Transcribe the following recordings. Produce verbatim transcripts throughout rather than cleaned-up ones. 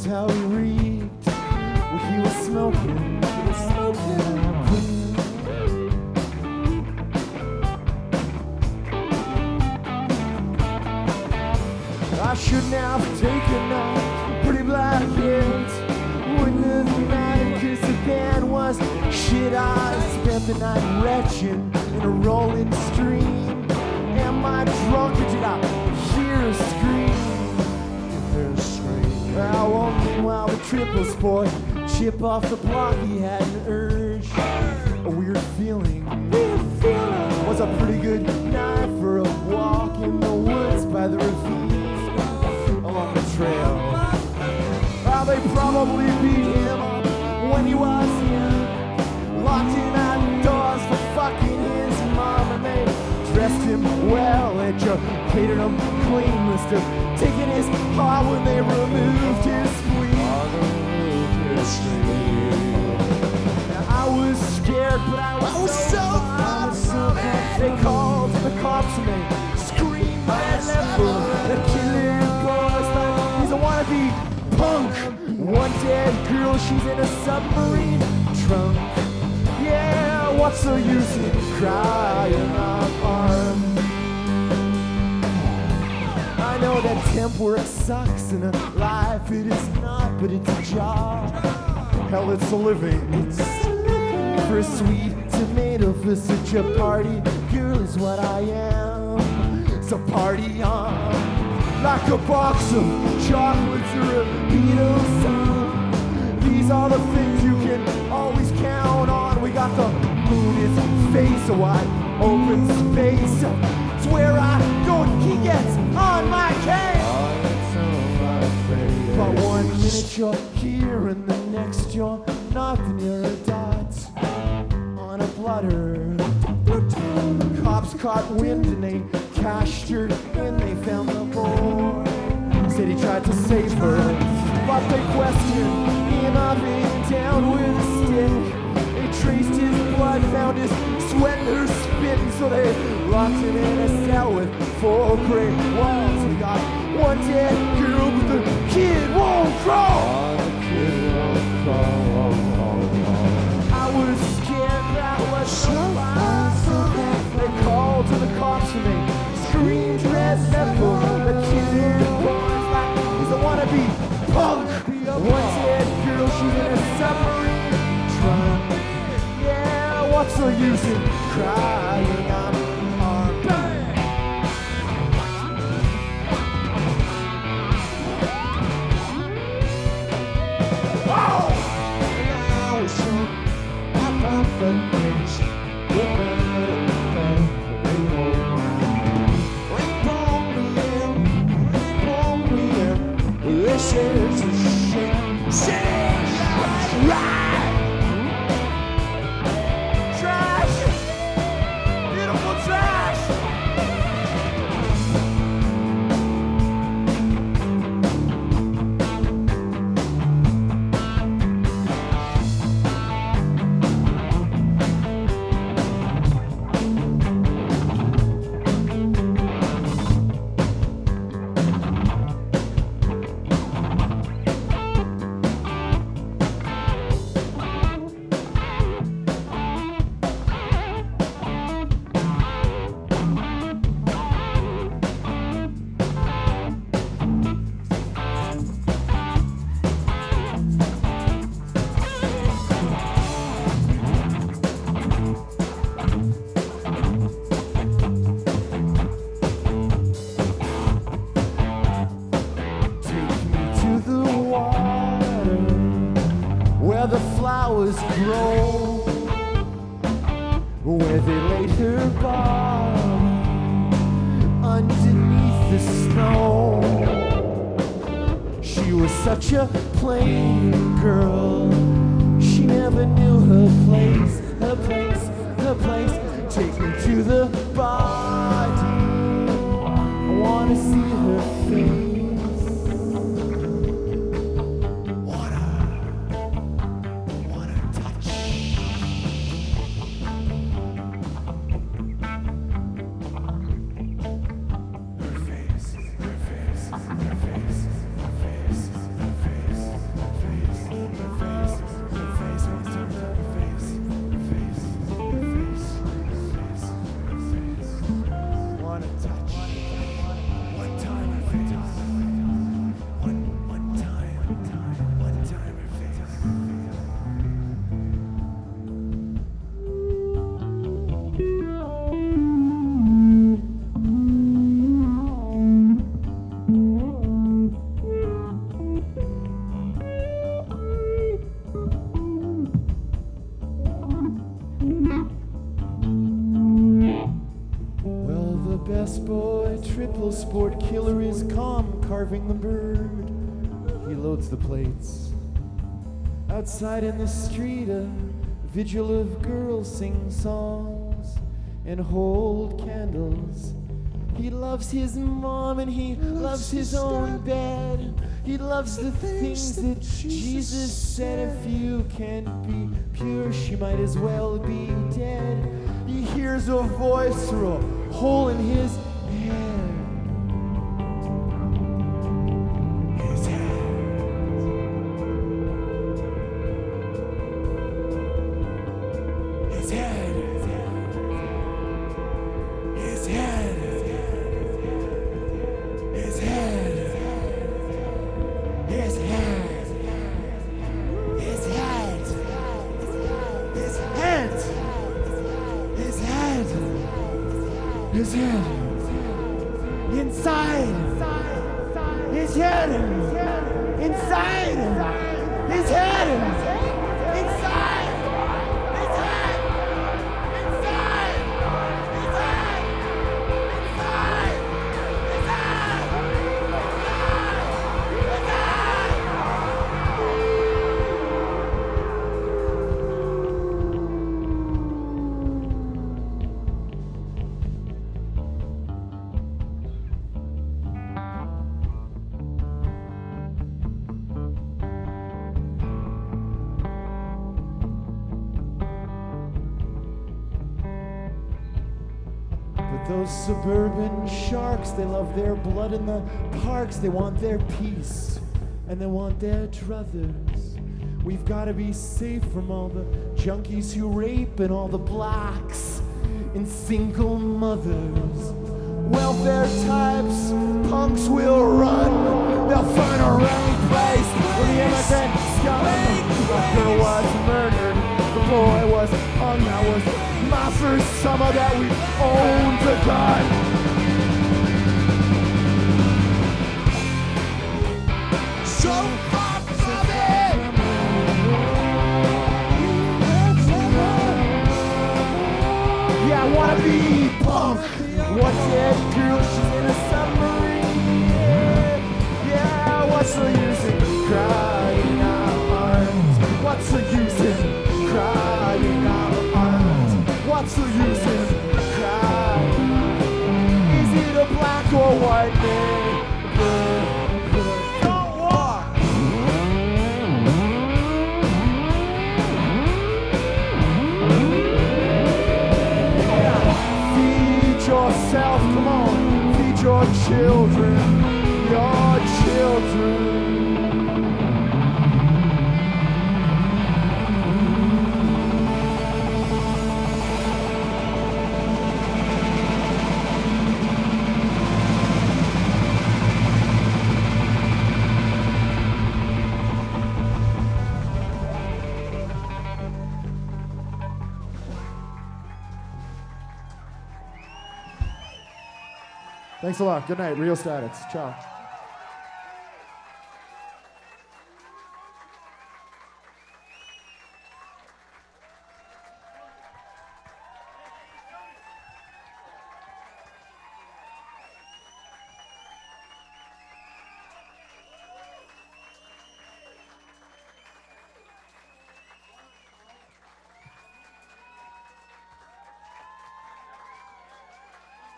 how he reeked when he was smoking. He was smoking. I shouldn't have taken a pretty black hit. Wouldn't have mattered cause the band was shit. I spent the night retching in a rolling stream. Am I drunk or did I hear a scream? Hear a scream. Well, well, meanwhile the triple sport chip off the block. He had an urge, a weird feeling. Weird feeling was a pretty good night for a walk in the woods by the ravine. Along the trail. Well, they probably beat him up when he was young, locked in outdoors for fucking his mom, and they dressed him well, educated him clean, must have taken his heart when they removed his spleen. Now, I was scared, but I was, I was so far from it. They called the cops and they screamed and left for the killer. He's a wannabe punk. One dead girl, she's in a submarine trunk. Yeah, what's the use in crying on arm? I know that temp work sucks and a life it is not, but it's a job. Hell, it's a living. It's a living. For a sweet tomato, for such a party girl is what I am. So party on. Like a box of chocolates or a Beatles song. These are the things you can always count on. We got the moon in his face, a wide open space. It's where I go and he gets on my case. But one minute you're here and the next you're not, and you're a dot on a blotter. Cops caught wind and they cashed her and they found the boy. Said he tried to save her, but they questioned him up and down with a stick. They traced his blood, found his sweat and her spit, and so they locked him in a cell with four gray walls. We got one dead girl, but the kid won't crawl. The kid won't crawl. I was scared, that was so far. They called to the cops and they screamed red metal. The kid in the boys like he's a wannabe punk. One dead girl, she's in a submarine trunk. Yeah, what's the use in crying on arm? Oh! And I was young, I found the things. This is a shit, shit, right? Trash, beautiful trash. Flowers grow where they laid her body underneath the snow. She was such a plain girl. She never knew her place, her place, her place. Take me to the body. I wanna see her face. Her face, her face, her face, her face. wanna touch. One time her face. One, one time, one time her face. Well, the best boy, triple sport killer is calm, carving the bird. He loads the plates. Outside in the street, a vigil of girls sing songs and hold candles. He loves his mom and he loves his own bed. He loves the things that Jesus said, if you can't be pure, she might as well be dead. He hears a voice through a hole in his head. His head. His head. His head. His head. His head. His head. His head. His head. His head. Inside. His head. Inside. His head. Inside. His head. Inside. His head. Inside. His head. But those suburban sharks, they love their blood in the parks. They want their peace and they want their druthers. We've got to be safe from all the junkies who rape and all the blacks and single mothers. Welfare types, punks will run. They'll find a right place where the immigrant scum. The girl was murdered, the boy was hung. That was my first summer that we owned a gun. So far from it. Yeah, I wanna be punk. What's that girl? She's in a submarine. Yeah, what's the use in crying out? What's the use in crying out? What's the use in crying? Is it a black or white man? Don't walk. Feed yourself, come on. Feed your children, your children. Thanks a lot. Good night. Rio Statics. Ciao.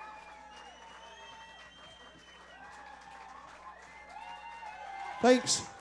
Thanks.